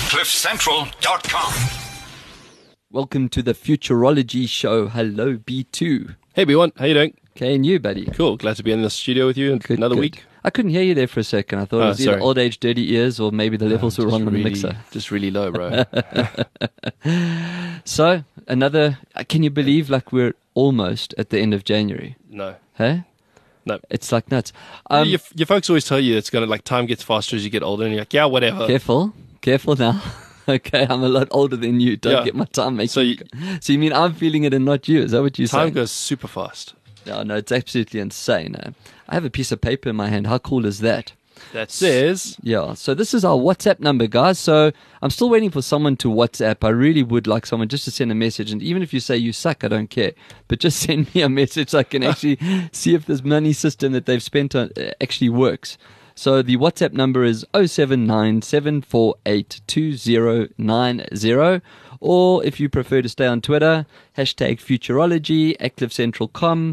CliffCentral.com. Welcome to the Futurology Show. Hello, B2. Hey, B1. How you doing? Okay, and you, buddy? Cool. Glad to be in the studio with you another week. I couldn't hear you there for a second. I thought it was either sorry. old age, dirty ears, or maybe the levels were wrong on the mixer. Just really low, bro. So, can you believe like we're almost at the end of January? No. Hey? No. It's like nuts. Your folks always tell you it's going to, like, time gets faster as you get older, and you're like, yeah, whatever. Careful now. Okay, I'm a lot older than you. Don't get my time making. So you mean I'm feeling it and not you? Is that what you're saying? Time goes super fast. No, it's absolutely insane. I have a piece of paper in my hand. How cool is that? That says... Yeah, so this is our WhatsApp number, guys. So I'm still waiting for someone to WhatsApp. I really would like someone just to send a message. And even if you say you suck, I don't care. But just send me a message so I can actually see if this money system that they've spent on actually works. So the WhatsApp number is 0797482090. Or if you prefer to stay on Twitter, #Futurology, CliffCentral.com.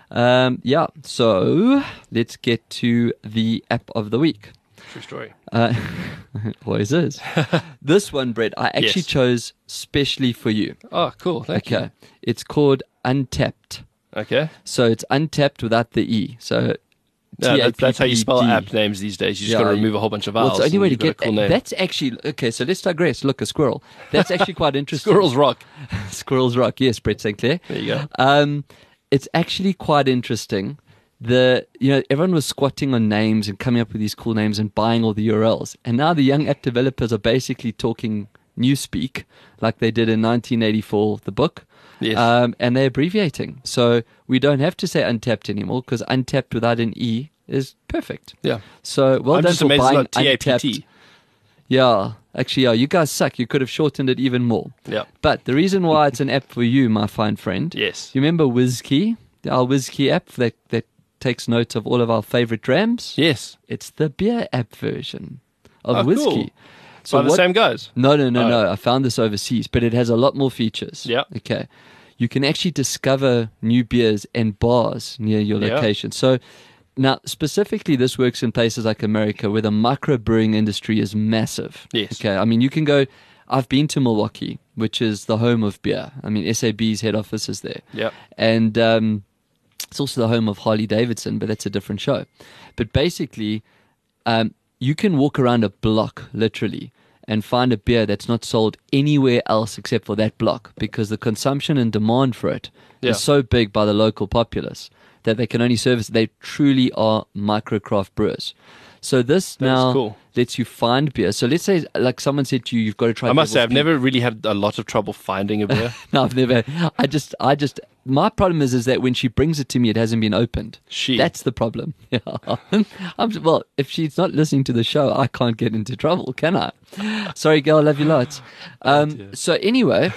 So let's get to the app of the week. True story. Always is. This one, Brett, I actually chose specially for you. Oh, cool. Thank you. Okay. It's called Untapped. Okay. So it's Untapped without the E. So that's how you spell app names these days. You just got to remove a whole bunch of vowels. Well, it's the only way to get a cool name. That's actually okay. So let's digress. Look, a squirrel. That's actually quite interesting. Squirrels rock. Squirrels rock. Yes, Brett St. Clair. There you go. It's actually quite interesting. Everyone was squatting on names and coming up with these cool names and buying all the URLs. And now the young app developers are basically talking Newspeak like they did in 1984, the book. Yes. And they're abbreviating. So we don't have to say Untapped anymore because Untapped without an E is perfect. Yeah. So I'm done just for amazed buying it's not Untapped. TAPT. Yeah. Actually, you guys suck. You could have shortened it even more. Yeah. But the reason why it's an app for you, my fine friend. Yes. You remember WizKey? Our WizKey app that takes notes of all of our favorite drams? Yes. It's the beer app version of WizKey. Cool. So by the same guys? No. I found this overseas, but it has a lot more features. Yeah. Okay. You can actually discover new beers and bars near your location. So now, specifically, this works in places like America where the microbrewing industry is massive. Yes. Okay. I mean, you can go. I've been to Milwaukee, which is the home of beer. I mean, SAB's head office is there. Yeah. And it's also the home of Harley Davidson, but that's a different show. But basically, you can walk around a block, literally, and find a beer that's not sold anywhere else except for that block because the consumption and demand for it is so big by the local populace that they can only service. They truly are microcraft brewers. So this now lets you find beer. So let's say, like someone said to you, you've got to try. I must say, I've never really had a lot of trouble finding a beer. No, I've never. I just. My problem is that when she brings it to me, it hasn't been opened. That's the problem. Yeah. Well, if she's not listening to the show, I can't get into trouble, can I? Sorry, girl, I love you lots. So anyway,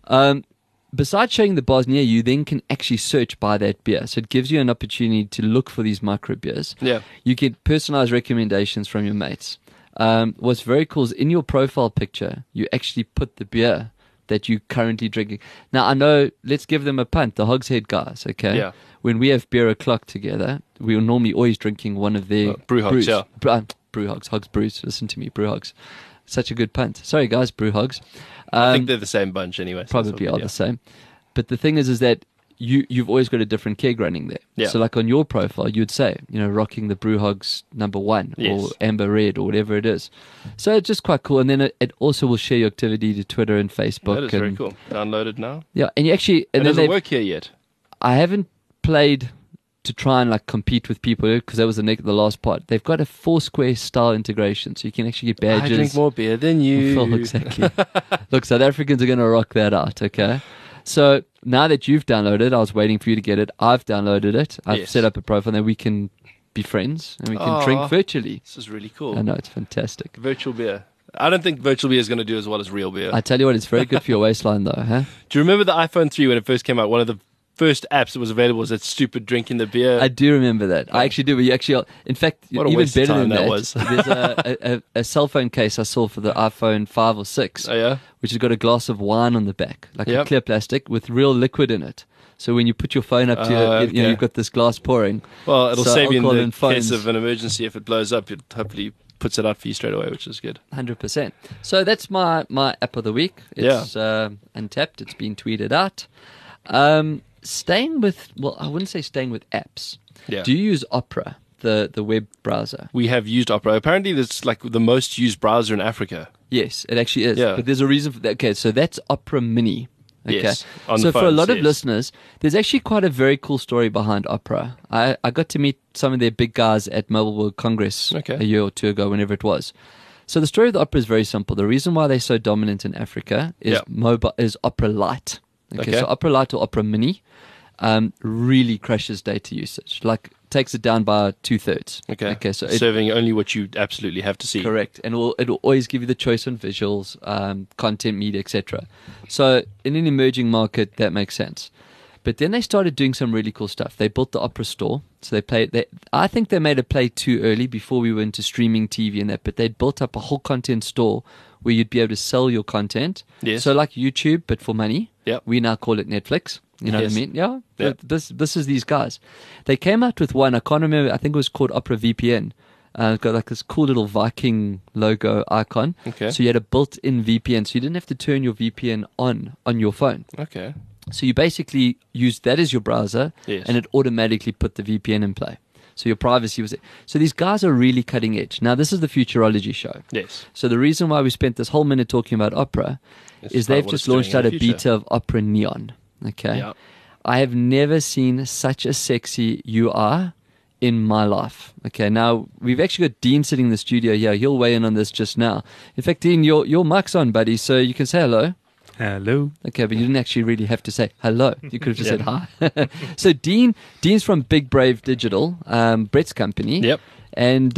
besides showing the bars near you, then can actually search by that beer. So it gives you an opportunity to look for these micro beers. Yeah. You get personalized recommendations from your mates. What's very cool is in your profile picture, you actually put the beer that you're currently drinking. Now, I know, let's give them a punt, the Hogshead guys, okay? Yeah. When we have beer o'clock together, we're normally always drinking one of their Brew Hogs, yeah. Brew Hogs, Hogs Brews. Listen to me, Brew Hogs. Such a good punt. Sorry, guys, Brew Hogs. I think they're the same bunch anyway. Probably are the same. But the thing is that you've always got a different keg running there. Yeah. So like on your profile, you'd say, rocking the Brew Hogs #1 or Amber Red or whatever it is. So it's just quite cool. And then it also will share your activity to Twitter and Facebook. That is very cool. Download it now. Yeah. And you actually... And it doesn't work here yet. I haven't played to try and like compete with people because that was the last part. They've got a Foursquare style integration, so you can actually get badges. I drink more beer than you. Oh, exactly. Look, South Africans are going to rock that out, okay? So now that you've downloaded it, I was waiting for you to get it. I've downloaded it. I've set up a profile, and then we can be friends and we can drink virtually. This is really cool. I know, it's fantastic. Virtual beer. I don't think virtual beer is going to do as well as real beer. I tell you what, it's very good for your waistline, though, huh? Do you remember the iPhone 3 when it first came out? One of the first apps that was available was that stupid drinking the beer. I do remember that. I actually do. But you actually, in fact, what a even waste of better time than that, was. there's a cell phone case I saw for the iPhone 5 or 6, which has got a glass of wine on the back, like a clear plastic with real liquid in it. So when you put your phone up to you've got this glass pouring. Well, it'll save you in the phones. case of an emergency. If it blows up, you'll hopefully puts it out for you straight away, which is good. 100%. So that's my app of the week. It's Untapped. It's been tweeted out. Staying with, well, I wouldn't say staying with apps. Yeah. Do you use Opera, the web browser? We have used Opera. Apparently, that's like the most used browser in Africa. Yes, it actually is. Yeah. But there's a reason for that. Okay, so that's Opera Mini. Okay. Yes, on So the for a lot phones, of yes. listeners, there's actually quite a very cool story behind Opera. I got to meet some of their big guys at Mobile World Congress Okay. a year or two ago, whenever it was. So the story of the Opera is very simple. The reason why they're so dominant in Africa is is Opera Lite. Okay, Okay. so Opera Lite or Opera Mini really crushes data usage. Like takes it down by 2/3. Okay. So Serving only what you absolutely have to see. correct, and it'll always give you the choice on visuals, content, media, etc. So in an emerging market, that makes sense. But then they started doing some really cool stuff. They built the Opera Store. So I think they made a play too early before we went to streaming TV and that. But they'd built up a whole content store where you'd be able to sell your content. Yes. So like YouTube, but for money. Yep. We now call it Netflix. You know Yes. what I mean? Yeah. Yep. This is these guys. They came out with one. I can't remember. I think it was called Opera VPN. It's got like this cool little Viking logo icon. Okay. So you had a built-in VPN. So you didn't have to turn your VPN on your phone. Okay. So you basically used that as your browser, Yes. and it automatically put the VPN in play. So your privacy was there. So these guys are really cutting edge. Now, this is the Futurology show. Yes. So the reason why we spent this whole minute talking about Opera It's is about they've what just it's doing launched in out the a future. beta of Opera Neon. Okay. Yeah. I have never seen such a sexy UI in my life. Okay, now we've actually got Dean sitting in the studio here. He'll weigh in on this just now. In fact, Dean, your mic's on, buddy, so you can say hello. Hello. Okay, but you didn't actually really have to say hello. You could have just said hi. So Dean's from Big Brave Digital, Brett's company. Yep. And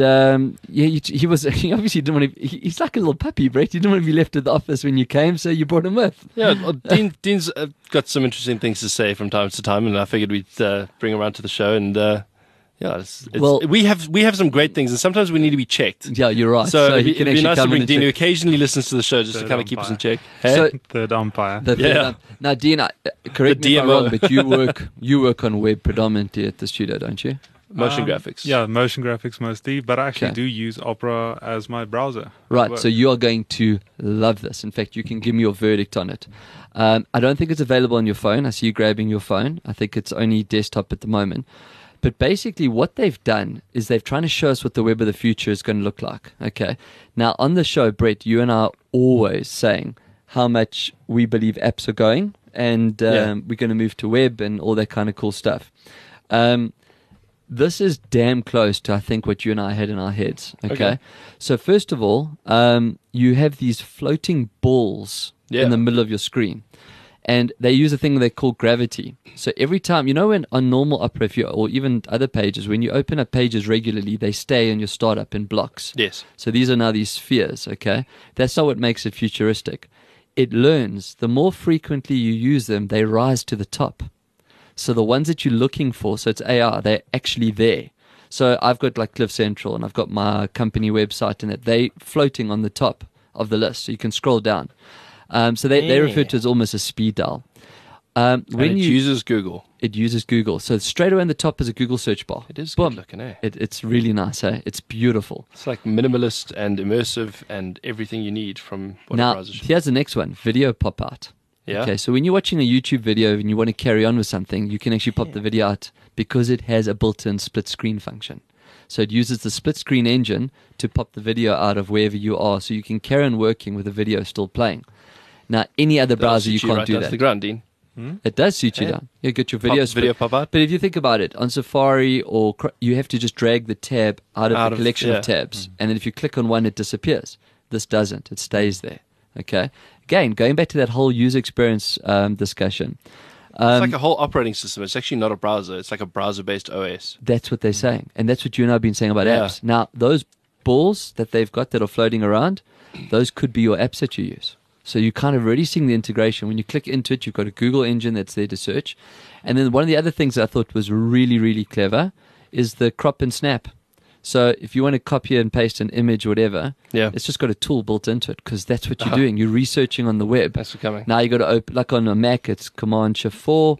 he obviously didn't want to. He's like a little puppy, Brett. He didn't want to be left at the office when you came, so you brought him with. Yeah, well, Dean's got some interesting things to say from time to time, and I figured we'd bring him around to the show. And Well- we have some great things, and sometimes we need to be checked. Yeah, you're right. So, he it'd can be actually nice to come in bring and Dean, who check. occasionally listens to the show, just to Third kind of keep us in umpire. check. Hey? So Third umpire. Yeah. Now, Dean, correct The me if I'm DMO. wrong, but you work on web predominantly at the studio, don't you? Motion graphics. Yeah, motion graphics mostly, but I actually Okay. do use Opera as my browser. Right, Work. so you are going to love this. In fact, you can give me your verdict on it. I don't think it's available on your phone. I see you grabbing your phone. I think it's only desktop at the moment. But basically, what they've done is they've trying to show us what the web of the future is going to look like. Okay. Now, on the show, Brett, you and I are always saying how much we believe apps are going, and we're going to move to web and all that kind of cool stuff. This is damn close to, I think, what you and I had in our heads. Okay. So first of all, you have these floating balls in the middle of your screen. And they use a thing they call gravity. So every time, when on normal Opera, or even other pages, when you open up pages regularly, they stay in your startup in blocks. Yes. So these are now these spheres, okay? That's not what makes it futuristic. It learns. The more frequently you use them, they rise to the top. So the ones that you're looking for, so it's AR, they're actually there. So I've got like Cliff Central, and I've got my company website, and they floating on the top of the list, so you can scroll down. So they refer to it as almost a speed dial. When it uses Google. It uses Google. So straight away on the top is a Google search bar. It is Boom. good looking, eh? It's really nice, eh? It's beautiful. It's like minimalist and immersive and everything you need from what a Now, browser should. here's the next one, video pop out. Yeah. Okay, so when you're watching a YouTube video and you want to carry on with something, you can actually pop the video out because it has a built-in split screen function. So it uses the split screen engine to pop the video out of wherever you are, so you can carry on working with the video still playing. Now, any other That'll browser, you suit can't right do down to that. the ground, Dean. It does suit you Yeah. down. You get your Pop video the video split. pop out. But if you think about it, on Safari or you have to just drag the tab out of Out the of- collection yeah. of tabs, and then if you click on one, it disappears. This doesn't; it stays there. Okay. Again, going back to that whole user experience discussion, It's like a whole operating system. It's actually not a browser. It's like a browser-based OS. that's what they're saying, and that's what you and I have been saying about Yeah. apps. Now, those balls that they've got that are floating around, those could be your apps that you use. So you're kind of already seeing the integration. When you click into it, you've got a Google engine that's there to search. And then one of the other things that I thought was really, really clever is the crop and snap. So if you want to copy and paste an image or whatever, Yeah. it's just got a tool built into it because that's what you're doing. You're researching on the web. That's coming. Now you got to open, like on a Mac, it's Command Shift 4.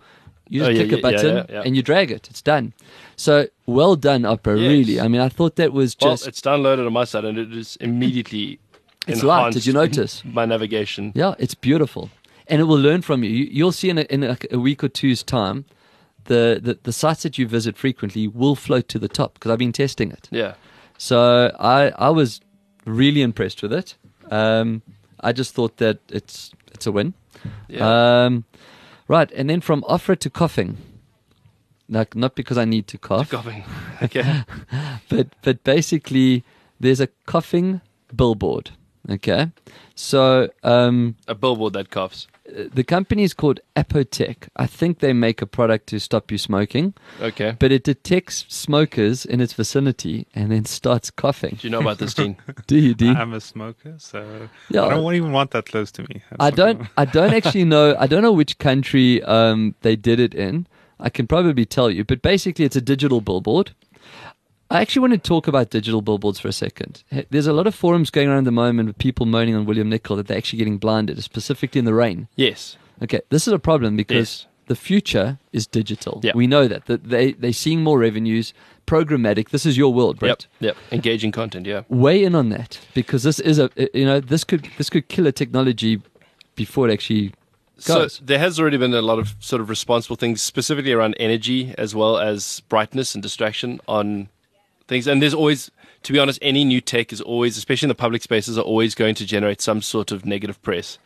You just Oh, yeah, click a yeah, yeah, button yeah. and you drag it. It's done. So well done, Opera. Yes. Really. I mean, I thought that was Well, just it's downloaded on my side, and it is immediately It's light. Did you enhanced notice? my navigation. yeah, it's beautiful, and it will learn from you. You'll see in a week or two's time, the sites that you visit frequently will float to the top because I've been testing it. Yeah. So I was really impressed with it. I just thought that it's a win. Yeah. Right, and then from opera to coughing. Like, not because I need to cough, Coughing. Okay. but basically there's a coughing billboard. Okay, so A billboard that coughs. the company is called Apotec. I think they make a product to stop you smoking, Okay. but it detects smokers in its vicinity and then starts coughing. Do you know about this, Dean? Do you, D? I'm a smoker, so Yeah. I don't even want that close to me. I don't actually know. I don't know which country they did it in. I can probably tell you, but basically it's a digital billboard. I actually want to talk about digital billboards for a second. There's a lot of forums going around at the moment with people moaning on William Nicol that they're actually getting blinded, specifically in the rain. Yes. Okay, this is a problem because Yes. the future is digital. Yeah. We know that they're seeing more revenues, programmatic. This is your world, Brett. Yep. Engaging content. Yeah. Weigh in on that because this is this could kill a technology before it actually goes. So there has already been a lot of sort of responsible things, specifically around energy as well as brightness and distraction on things. And there's always, to be honest, any new tech is always, especially in the public spaces, are always going to generate some sort of negative press.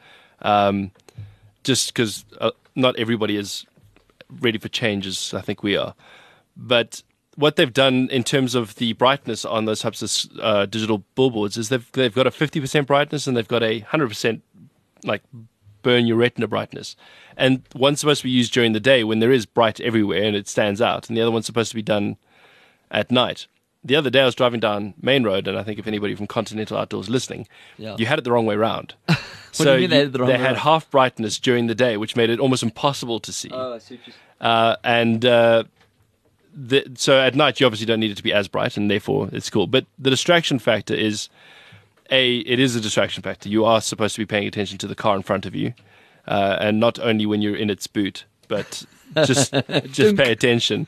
Just because not everybody is ready for change as I think we are. But what they've done in terms of the brightness on those types of digital billboards is they've got a 50% brightness and they've got a 100% like burn your retina brightness. And one's supposed to be used during the day when there is bright everywhere and it stands out, and the other one's supposed to be done at night. The other day I was driving down Main Road, and I think if anybody from Continental Outdoors listening, Yeah. you had it the wrong way round. do you mean they had it the wrong they way had round? half brightness during the day, which made it almost impossible to see. I see what So at night you obviously don't need it to be as bright, and therefore it's cool. But the distraction factor is, it is a distraction factor. You are supposed to be paying attention to the car in front of you, and not only when you're in its boot, but just pay attention.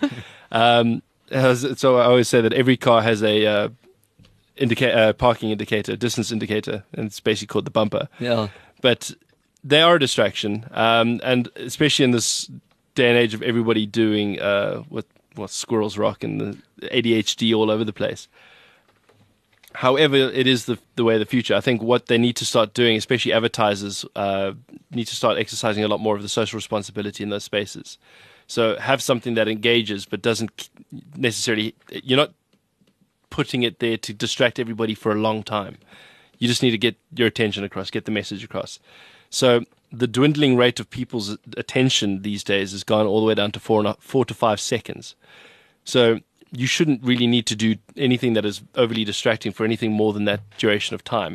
So I always say that every car has a parking indicator, distance indicator, and it's basically called the bumper. Yeah. But they are a distraction, and especially in this day and age of everybody doing what squirrels rock and the ADHD all over the place. However, it is the way of the future. I think what they need to start doing, especially advertisers, need to start exercising a lot more of the social responsibility in those spaces. So have something that engages but doesn't necessarily, you're not putting it there to distract everybody for a long time. You just need to get your attention across, get the message across. So the dwindling rate of people's attention these days has gone all the way down to 4 to 5 seconds. So you shouldn't really need to do anything that is overly distracting for anything more than that duration of time.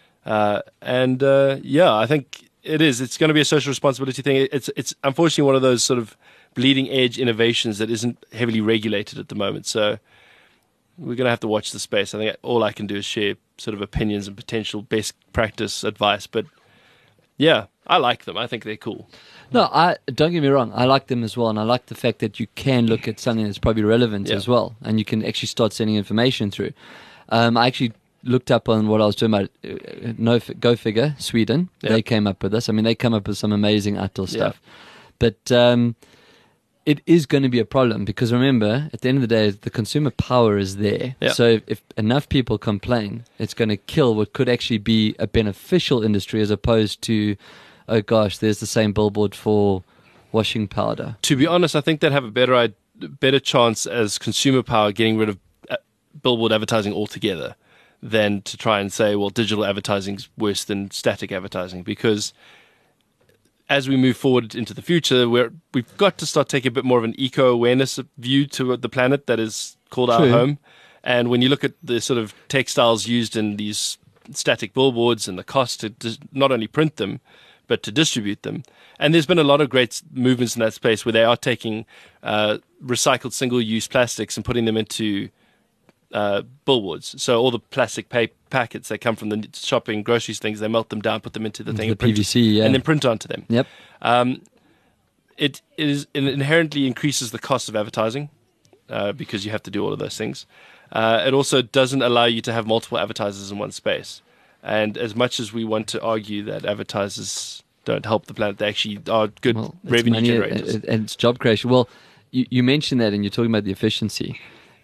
I think it is. It's going to be a social responsibility thing. It's unfortunately one of those sort of bleeding edge innovations that isn't heavily regulated at the moment. So we're going to have to watch the space. I think all I can do is share sort of opinions and potential best practice advice. But yeah, I like them. I think they're cool. No, don't get me wrong. I like them as well, and I like the fact that you can look at something that's probably relevant Yeah. as well, and you can actually start sending information through. I actually looked up on what I was doing about Go Figure, Sweden. Yeah. They came up with this. I mean, they come up with some amazing outdoor stuff. But it is going to be a problem because remember, at the end of the day, the consumer power is there. Yeah. So if enough people complain, it's going to kill what could actually be a beneficial industry as opposed to, oh gosh, there's the same billboard for washing powder. To be honest, I think they'd have a better chance as consumer power getting rid of billboard advertising altogether than to try and say, well, digital advertising is worse than static advertising, because as we move forward into the future, we've got to start taking a bit more of an eco-awareness view to the planet that is called our True. home. And when you look at the sort of textiles used in these static billboards and the cost to not only print them, but to distribute them. And there's been a lot of great movements in that space where they are taking recycled single-use plastics and putting them into billboards. So all the plastic packets that come from the shopping groceries things, they melt them down, put them into the thing, The and print, PVC, yeah. and then print onto them. Yep. it inherently increases the cost of advertising because you have to do all of those things. It also doesn't allow you to have multiple advertisers in one space. And as much as we want to argue that advertisers don't help the planet, they actually are good Well, it's revenue money generators. and it's job creation. Well, you mentioned that, and you're talking about the efficiency.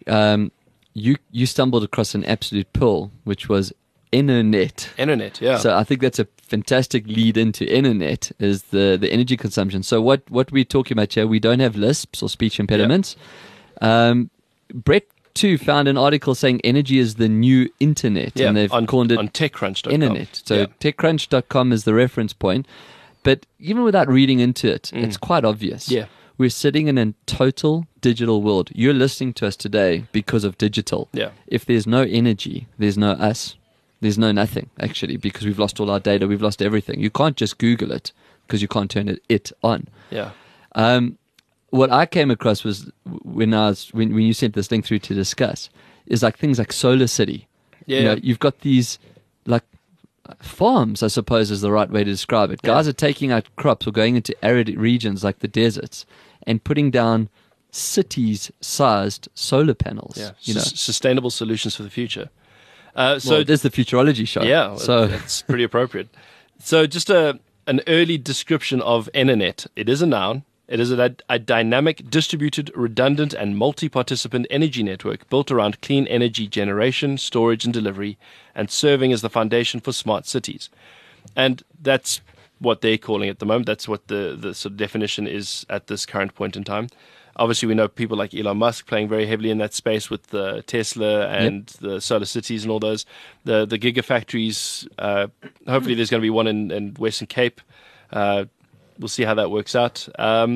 You stumbled across an absolute pearl, which was internet. Internet, yeah. So I think that's a fantastic lead into internet is the energy consumption. So what we're talking about here, we don't have lisps or speech impediments. Brett too found an article saying energy is the new internet, and they've called it on TechCrunch.com. internet. So TechCrunch.com is the reference point. But even without reading into it, it's quite obvious. Yeah. We're sitting in a total digital world. You're listening to us today because of digital. Yeah. If there's no energy, there's no us. There's no nothing, actually, because we've lost all our data. We've lost everything. You can't just Google it because you can't turn it on. Yeah. What I came across was when you sent this link through to discuss is like things like Solar City. Yeah. You know, you've got these like farms, I suppose is the right way to describe it. Guys are taking out crops or going into arid regions like the deserts and putting down cities-sized solar panels. Yeah. You know, Sustainable solutions for the future. so there's the futurology show. Yeah, so that's pretty appropriate. So just an early description of Internet. It is a noun. It is a dynamic, distributed, redundant, and multi-participant energy network built around clean energy generation, storage, and delivery, and serving as the foundation for smart cities. And that's what they're calling it at the moment. That's what the sort of definition is at this current point in time. Obviously, we know people like Elon Musk playing very heavily in that space with the Tesla and the solar cities and all those. The gigafactories, hopefully there's going to be one in Western Cape. We'll see how that works out.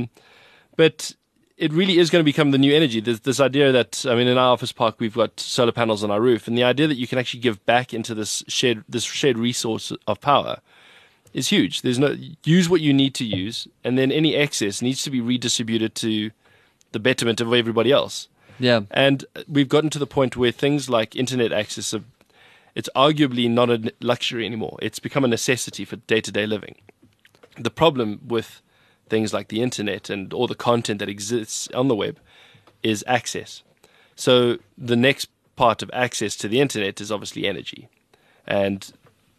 But it really is going to become the new energy. There's this idea that, I mean, in our office park, we've got solar panels on our roof. And the idea that you can actually give back into this shared resource of power is huge. Use what you need to use, and then any excess needs to be redistributed to the betterment of everybody else. yeah, And we've gotten to the point where things like internet access, it's arguably not a luxury anymore. It's become a necessity for day-to-day living. The problem with things like the internet and all the content that exists on the web is access. So the next part of access to the internet is obviously energy. And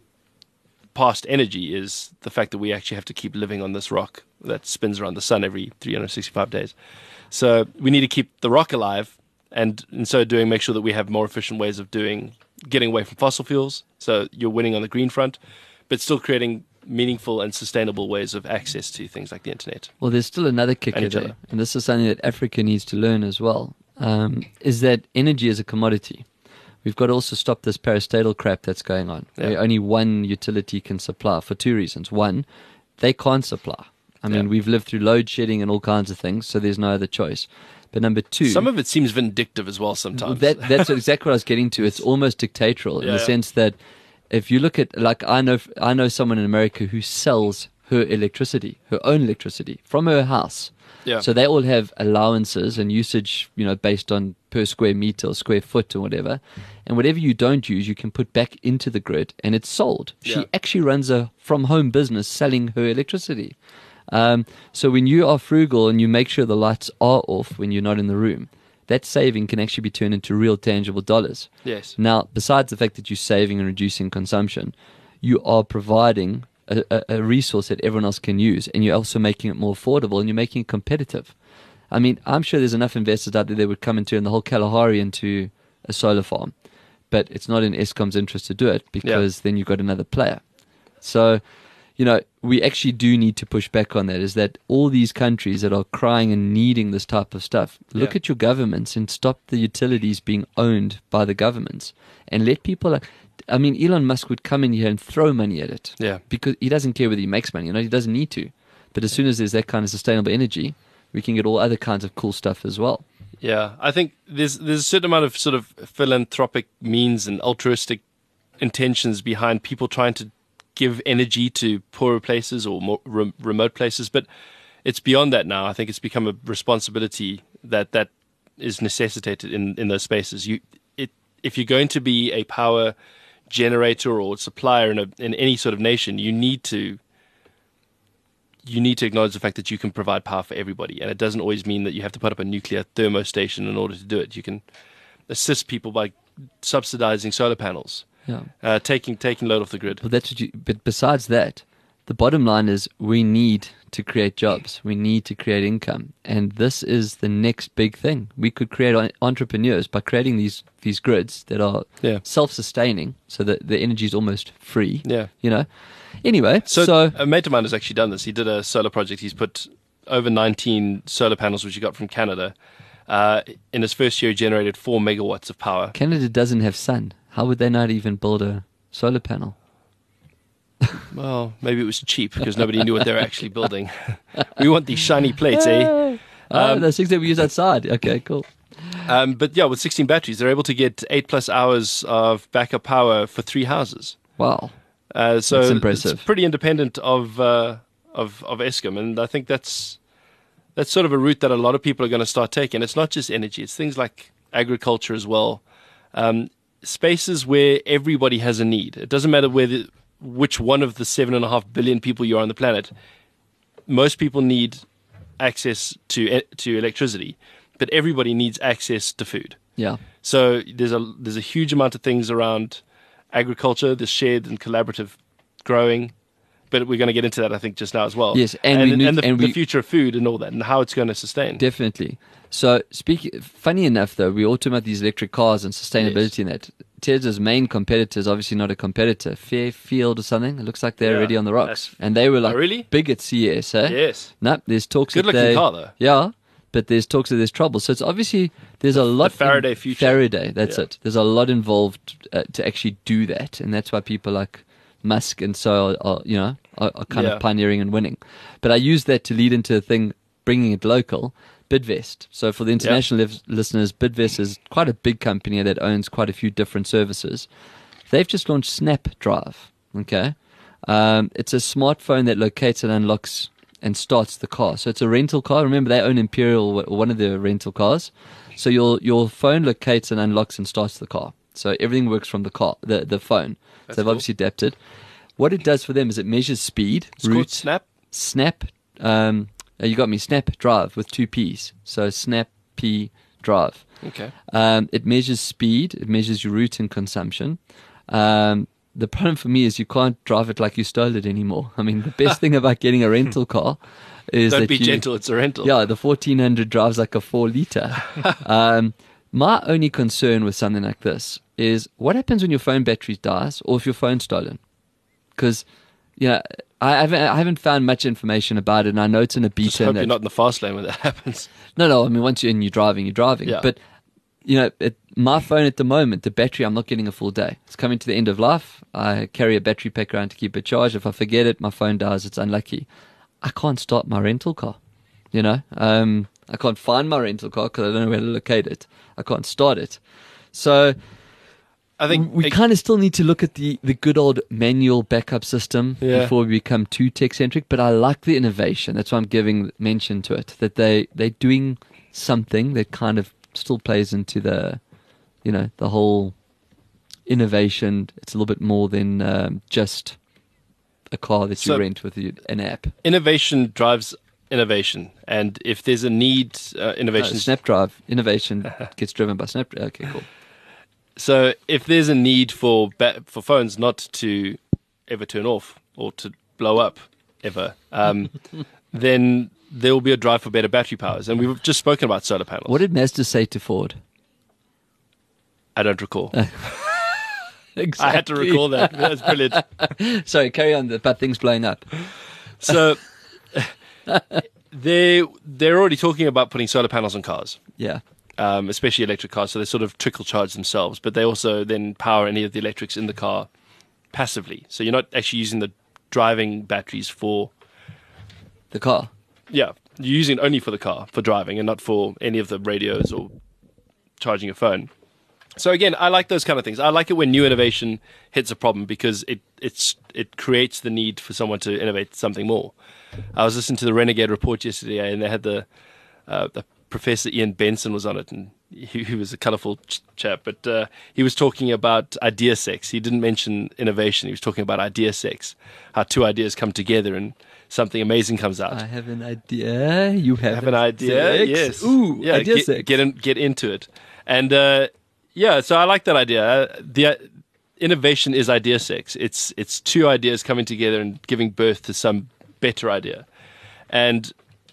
past energy is the fact that we actually have to keep living on this rock that spins around the sun every 365 days. So we need to keep the rock alive, and in so doing, make sure that we have more efficient ways of getting away from fossil fuels. So you're winning on the green front, but still creating meaningful and sustainable ways of access to things like the internet. well, there's still another kicker And each there, other. and this is something that Africa needs to learn as well, is that energy is a commodity. We've got to also stop this parastatal crap that's going on. Yeah. Where only one utility can supply for two reasons. One, they can't supply. I mean, we've lived through load shedding and all kinds of things, so there's no other choice. But number two, Some of it seems vindictive as well sometimes. that's exactly what I was getting to. It's almost dictatorial in the sense that if you look at, like, I know someone in America who sells her own electricity from her house. Yeah. So they all have allowances and usage, based on per square meter or square foot or whatever. And whatever you don't use, you can put back into the grid and it's sold. Yeah. She actually runs a from home business selling her electricity. So when you are frugal and you make sure the lights are off when you're not in the room, that saving can actually be turned into real tangible dollars. Yes. Now, besides the fact that you're saving and reducing consumption, you are providing a resource that everyone else can use, and you're also making it more affordable and you're making it competitive. I mean, I'm sure there's enough investors out there that would come and turn the whole Kalahari into a solar farm, but it's not in Eskom's interest to do it because then you've got another player. So, we actually do need to push back on that, is that all these countries that are crying and needing this type of stuff, look at your governments and stop the utilities being owned by the governments and let people... Elon Musk would come in here and throw money at it. Yeah. Because he doesn't care whether he makes money. He doesn't need to. But as soon as there's that kind of sustainable energy, we can get all other kinds of cool stuff as well. Yeah, I think there's a certain amount of sort of philanthropic means and altruistic intentions behind people trying to give energy to poorer places or more remote places. But it's beyond that now. I think it's become a responsibility that is necessitated in those spaces. If you're going to be a power generator or supplier in any sort of nation, you need to you need to acknowledge the fact that you can provide power for everybody, and it doesn't always mean that you have to put up a nuclear thermostation in order to do it. You can assist people by subsidizing solar panels, taking load off the grid. Well, that's what but besides that, the bottom line is we need to create jobs. We need to create income. And this is the next big thing. We could create entrepreneurs by creating these grids that are self-sustaining, so that the energy is almost free. Yeah. Anyway, so a mate of mine has actually done this. He did a solar project. He's put over 19 solar panels, which he got from Canada. In his first year, he generated 4 megawatts of power. Canada doesn't have sun. How would they not even build a solar panel? Well, maybe it was cheap because nobody knew what they were actually building. We want these shiny plates, eh? Those things that we use outside. Okay, cool. But yeah, with 16 batteries, they're able to get 8+ hours of backup power for 3 houses. Wow. So that's impressive. It's pretty independent of Eskom, and I think that's sort of a route that a lot of people are going to start taking. It's not just energy; it's things like agriculture as well. Spaces where everybody has a need. It doesn't matter which one of the 7.5 billion people you are on the planet. Most people need access to electricity, but everybody needs access to food. Yeah. So there's a huge amount of things around agriculture, the shared and collaborative growing, but we're going to get into that, I think, just now as well. Yes, and the future of food and all that, and how it's going to sustain. Definitely. So, funny enough, though, we all talk about these electric cars and sustainability and that. Tesla's main competitor is obviously not a competitor. Fairfield or something. It looks like they're already on the rocks. And they were like big at CES, eh? Yes. No, there's talks Good looking car, though. Yeah, but there's talks that there's trouble. So it's obviously, there's a lot. The Faraday future. Faraday, that's it. There's a lot involved to actually do that. And that's why people like Musk and so are kind of pioneering and winning. But I use that to lead into a thing, bringing it local. Bidvest. So for the international listeners, Bidvest is quite a big company that owns quite a few different services. They've just launched SnapDrive. Okay, it's a smartphone that locates and unlocks and starts the car. So it's a rental car. Remember, they own Imperial, one of the rental cars. So your phone locates and unlocks and starts the car. So everything works from the car, the phone. That's so they've obviously adapted. What it does for them is it measures speed, route, Snap. You got me. SnapDrive with 2 P's. So Snap-P Drive. Okay. It measures speed. It measures your route and consumption. The problem for me is you can't drive it like you stole it anymore. I mean, the best thing about getting a rental car is Don't be gentle. It's a rental. Yeah, the 1400 drives like a 4-liter. My only concern with something like this is what happens when your phone battery dies or if your phone's stolen? Because, I haven't found much information about it, and I know it's in a beta. Just hope you're not in the fast lane when that happens. No. I mean, once you're driving. Yeah. But, my phone at the moment, the battery, I'm not getting a full day. It's coming to the end of life. I carry a battery pack around to keep it charged. If I forget it, my phone dies. It's unlucky. I can't start my rental car. I can't find my rental car because I don't know where to locate it. I can't start it. So I think we kind of still need to look at the good old manual backup system before we become too tech-centric, but I like the innovation. That's why I'm giving mention to it, that they're doing something that kind of still plays into the whole innovation. It's a little bit more than just a car that you rent with an app. Innovation drives innovation, and if there's a need, innovation... SnapDrive, innovation gets driven by SnapDrive. Okay, cool. So if there's a need for phones not to ever turn off or to blow up ever, then there will be a drive for better battery powers. And we've just spoken about solar panels. What did Mazda say to Ford? I don't recall. Exactly. I had to recall that. That's brilliant. Sorry, carry on about things blowing up. So they're already talking about putting solar panels on cars. Yeah. Especially electric cars, so they sort of trickle charge themselves, but they also then power any of the electrics in the car passively. So you're not actually using the driving batteries for the car. Yeah, you're using it only for the car, for driving, and not for any of the radios or charging your phone. So again, I like those kind of things. I like it when new innovation hits a problem because it creates the need for someone to innovate something more. I was listening to the Renegade report yesterday, and they had the Professor Ian Benson was on it, and he was a colourful chap, but he was talking about idea sex. He didn't mention innovation. He was talking about idea sex, how two ideas come together and something amazing comes out. I have an idea. You have an idea? sex. Yes. Ooh, yeah, idea sex. Get into it. And so I like that idea. The innovation is idea sex. It's two ideas coming together and giving birth to some better idea. And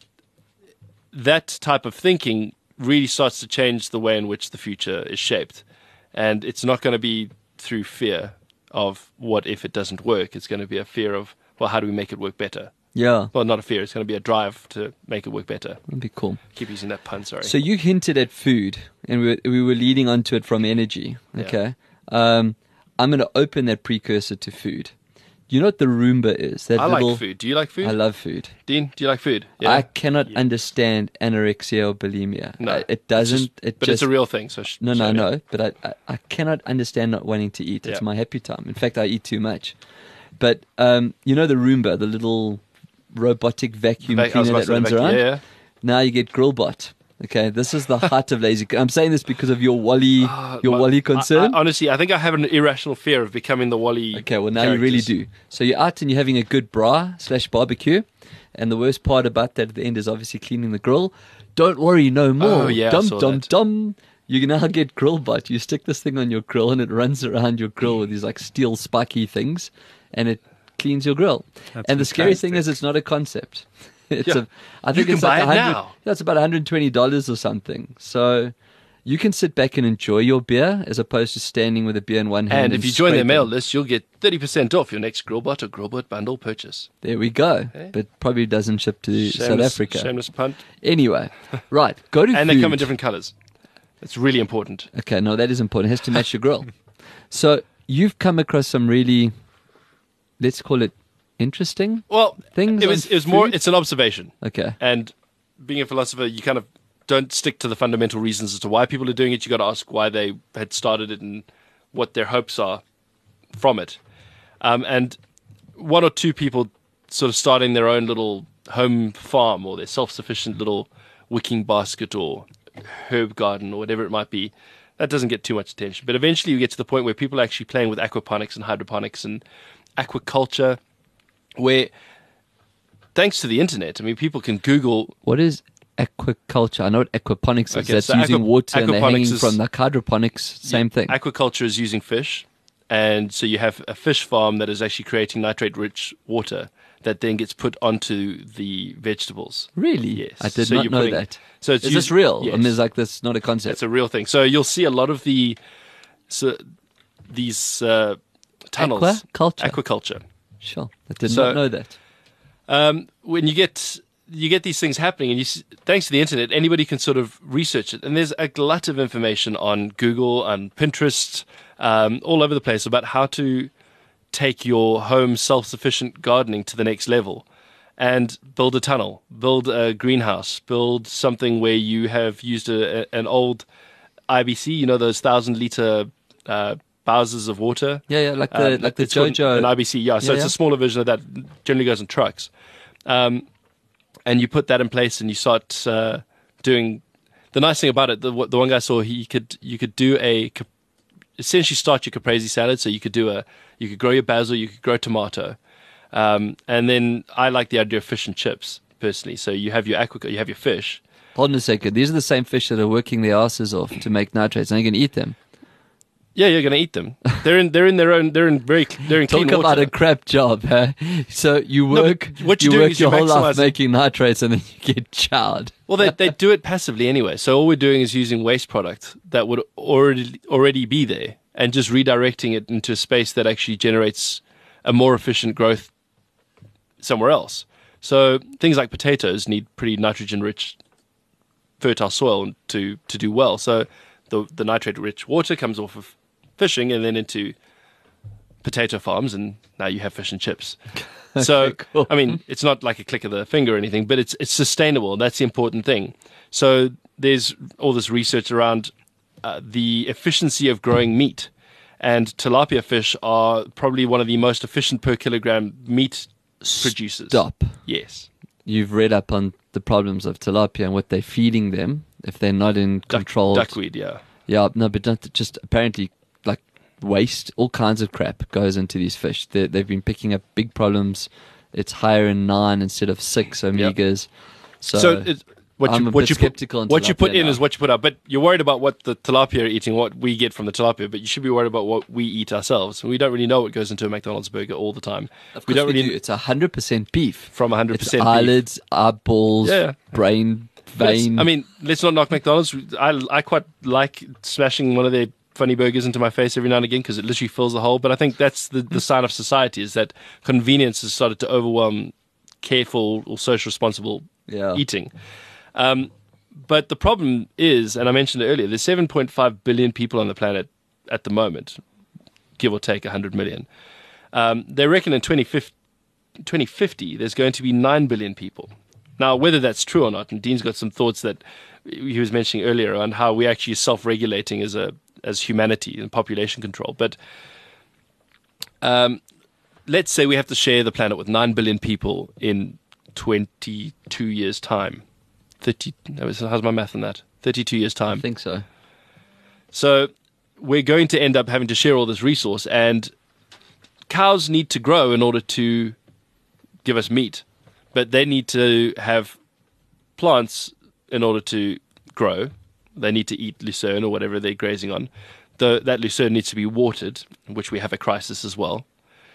that type of thinking really starts to change the way in which the future is shaped. And it's not going to be through fear of what if it doesn't work. It's going to be a fear of, well, how do we make it work better? Yeah. Well, not a fear. It's going to be a drive to make it work better. That'd be cool. Keep using that pun, sorry. So you hinted at food, and we were leading onto it from energy. Okay. I'm going to open that precursor to food. You know what the Roomba is? That I little, like food. Do you like food? I love food. Dean, do you like food? I cannot understand anorexia or bulimia. No. It doesn't. It's a real thing. So No. But I cannot understand not wanting to eat. It's my happy time. In fact, I eat too much. But you know the Roomba, the little robotic vacuum cleaner that runs around? Yeah. Now you get Grillbot. Okay, this is the heart of lazy. I'm saying this because of your Wally, Wally concern. Honestly, I think I have an irrational fear of becoming the Wally. Okay, well now you really do. So you're out and you're having a good barbecue, and the worst part about that at the end is obviously cleaning the grill. Don't worry, no more. Oh yeah, Dum. You can now get Grillbot. You stick this thing on your grill, and it runs around your grill with these like steel spiky things, and it cleans your grill. That's and the scary thing fantastic. is, it's not a concept. Yeah. I think You it's can like buy it 100 now. That's about $120 or something. So you can sit back and enjoy your beer as opposed to standing with a beer in one hand. And if you join their scraping. mail list, you'll get 30% off your next Grillbot or Grillbot bundle purchase. There we go. Okay. But probably doesn't ship to South Africa. Shameless punt. Anyway, right. Go to And food. they come in different colors. It's really important. Okay, no, that is important. It has to match your grill. So you've come across some really, let's call it interesting Well, things. it was on more, food? it's an observation. Okay. And being a philosopher, you kind of don't stick to the fundamental reasons as to why people are doing it. You got to ask why they had started it and what their hopes are from it. And one or two people sort of starting their own little home farm or their self-sufficient little wicking basket or herb garden or whatever it might be, that doesn't get too much attention. But eventually you get to the point where people are actually playing with aquaponics and hydroponics and aquaculture, where thanks to the internet, I mean, people can Google. What is aquaculture? I know what aquaponics is. Okay, That's so using water and they're aquaponics hanging is- from the hydroponics. Same thing. Aquaculture is using fish, and so you have a fish farm that is actually creating nitrate-rich water that then gets put onto the vegetables. Really? Yes. I did So not you're know putting- that. So it's Is this real? Yes. I mean, it's like this, not a concept. It's a real thing. So you'll see a lot of these tunnels. Aquaculture? Aquaculture. Sure. I did So- not know that. When you get these things happening, and thanks to the internet, anybody can sort of research it. And there's a glut of information on Google and Pinterest, all over the place about how to take your home self-sufficient gardening to the next level, and build a tunnel, build a greenhouse, build something where you have used an old IBC, you know, those 1,000-liter bowsers of water. Yeah, like the It's called JoJo. an IBC, yeah. So Yeah, it's yeah. a smaller version of that. Generally goes in trucks, and you put that in place, and you start doing. The nice thing about it, the one guy saw, you could do essentially start your caprese salad. So you could grow your basil, you could grow tomato, and then I like the idea of fish and chips personally. So you have your you have your fish. Hold on a second. These are the same fish that are working their asses off to make nitrates, and you're going to eat them. Yeah, you're going to eat them. They're in clean Talk about water. a crap job, huh? So you work, what you you're doing work is your you're whole life maximising- making nitrates, and then you get chowed. Well, they do it passively anyway. So all we're doing is using waste product that would already be there and just redirecting it into a space that actually generates a more efficient growth somewhere else. So things like potatoes need pretty nitrogen-rich, fertile soil to do well. So the nitrate-rich water comes off of fishing and then into potato farms, and now you have fish and chips. So, Okay, cool. I mean, it's not like a click of the finger or anything, but it's sustainable. That's the important thing. So there's all this research around the efficiency of growing meat, and tilapia fish are probably one of the most efficient per kilogram meat producers. Stop. Yes. you've read up on the problems of tilapia and what they're feeding them if they're not in controlled. Duckweed, yeah. Yeah, no, but not just apparently like waste, all kinds of crap goes into these fish. They've been picking up big problems. It's higher in 9 instead of 6 omegas. So I'm a bit skeptical on what you put tilapia in now. is what you put out. But you're worried about what the tilapia are eating, what we get from the tilapia. But you should be worried about what we eat ourselves. We don't really know what goes into a McDonald's burger all the time. Of we course don't really do. It's 100% beef. from 100% It's beef. eyelids, eyeballs, Yeah. brain, But it's- vein. I mean, let's not knock McDonald's. I quite like smashing one of their funny burgers into my face every now and again because it literally fills the hole. But I think that's the sign of society is that convenience has started to overwhelm careful or social responsible Yeah. eating. But the problem is, and I mentioned it earlier, there's 7.5 billion people on the planet at the moment, give or take 100 million. They reckon in 2050 there's going to be 9 billion people. Now, whether that's true or not, and Dean's got some thoughts that he was mentioning earlier on how we actually are self-regulating as humanity and population control. But let's say we have to share the planet with 9 billion people in 22 years' time. How's my math on that? 32 years' I time. think so. So we're going to end up having to share all this resource, and cows need to grow in order to give us meat, but they need to have plants in order to grow. They need to eat lucerne or whatever they're grazing on. That lucerne needs to be watered, which we have a crisis as well.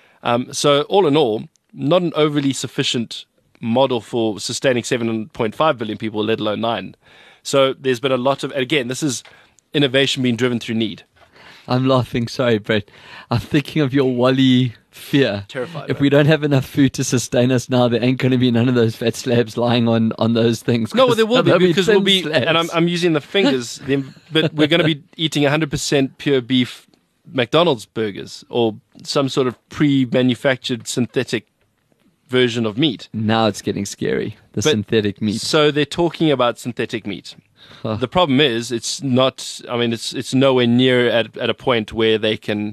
So all in all, not an overly sufficient model for sustaining 7.5 billion people, let alone 9. So there's been a lot of, again, this is innovation being driven through need. I'm laughing. Sorry, Brett. I'm thinking of your Wally fear. Terrified, If right? we don't have enough food to sustain us now, there ain't going to be none of those fat slabs lying on those things. No, there will be, There'll because we'll thin be, slabs. and I'm using the fingers, but we're going to be eating 100% pure beef McDonald's burgers or some sort of pre-manufactured synthetic version of meat. Now it's getting scary. The But- synthetic meat. So they're talking about synthetic meat. Huh. The problem is it's not, I mean, it's nowhere near at a point where they can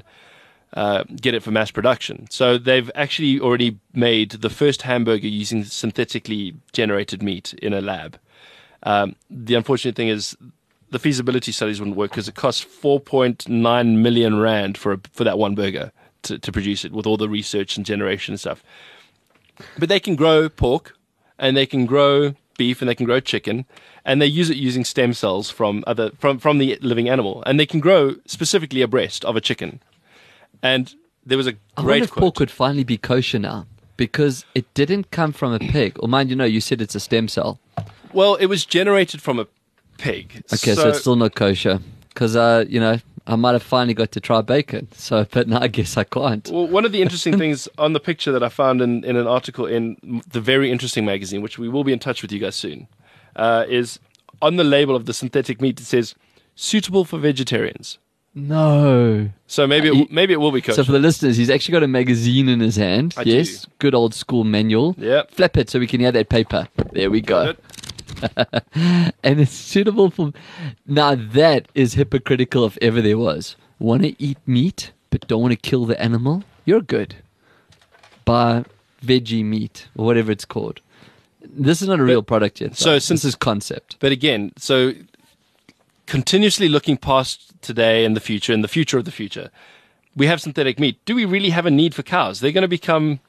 get it for mass production. So they've actually already made the first hamburger using synthetically generated meat in a lab. The unfortunate thing is the feasibility studies wouldn't work because it costs 4.9 million rand for that one burger to produce it with all the research and generation and stuff. But they can grow pork and they can grow beef and they can grow chicken, and they use it using stem cells from the living animal, and they can grow specifically a breast of a chicken. And there was a I wonder great if quote. pork could finally be kosher now because it didn't come from a pig. Or mind you said it's a stem cell. Well, it was generated from a pig. Okay, so it's still not kosher because I might have finally got to try bacon. So, but now I guess I can't. Well, one of the interesting things on the picture that I found in an article in the Very Interesting magazine, which we will be in touch with you guys soon, is on the label of the synthetic meat, it says, suitable for vegetarians. No. So maybe it will be kosher. So for the listeners, he's actually got a magazine in his hand. I yes, do. good old school manual. Yep. Flip it so we can hear that paper. There we go. Got And it's suitable for. Now that is hypocritical if ever there was. Want to eat meat but don't want to kill the animal? You're good. Buy veggie meat or whatever it's called. This is not a real product yet. so though. since- this is concept. But again, so continuously looking past today and the future of the future, we have synthetic meat. Do we really have a need for cows? They're going to become,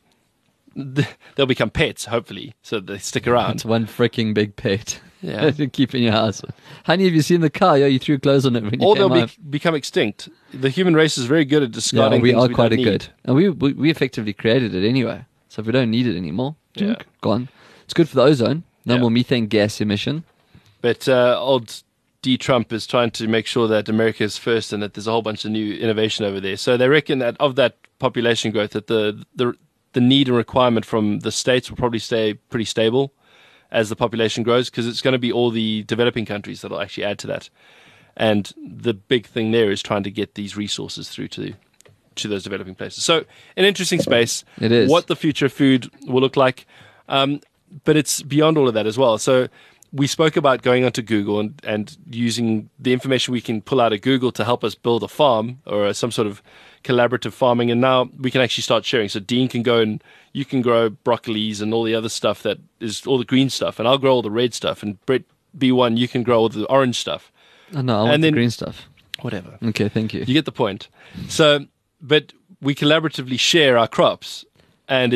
they'll become pets, hopefully, so they stick around. It's one freaking big pet. Yeah. to keep in your house. Honey, have you seen the car? Yeah, you threw clothes on it when you Or came they'll home. become extinct. The human race is very good at Yeah, discarding we things are we quite don't a need. good. And we effectively created it anyway. So if we don't need it anymore, Yeah. gone. It's good for the ozone. No Yeah. more methane gas emission. But old D. Trump is trying to make sure that America is first and that there's a whole bunch of new innovation over there. So they reckon that of that population growth, that the need and requirement from the states will probably stay pretty stable as the population grows, because it's going to be all the developing countries that will actually add to that. And the big thing there is trying to get these resources through to those developing places. So an interesting space. It is. What the future of food will look like. But it's beyond all of that as well. So we spoke about going onto Google and using the information we can pull out of Google to help us build a farm or some sort of collaborative farming, and now we can actually start sharing. So Dean can go and you can grow broccolis and all the other stuff that is all the green stuff, and I'll grow all the red stuff. And Brett B1, you can grow all the orange stuff. Oh, no, I want the green stuff. Whatever. Okay, thank you. You get the point. So, but we collaboratively share our crops, and